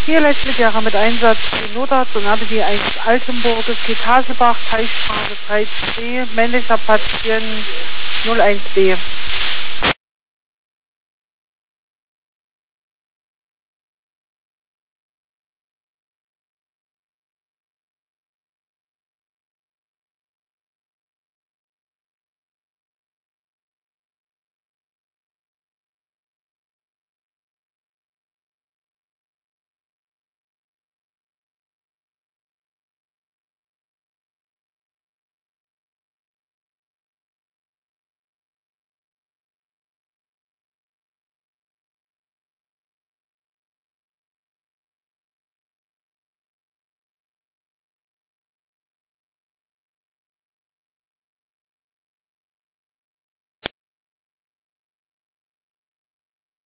Hier Leitblickjahre mit Einsatz in Notarzt und ABD 1 Altenburg. Es geht Haselbach, Teichstraße 13b, männlicher Patient 01b.